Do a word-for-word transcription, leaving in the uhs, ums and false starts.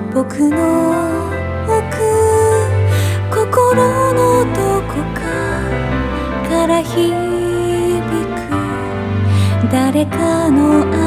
僕の奥心のどこかから響く誰かの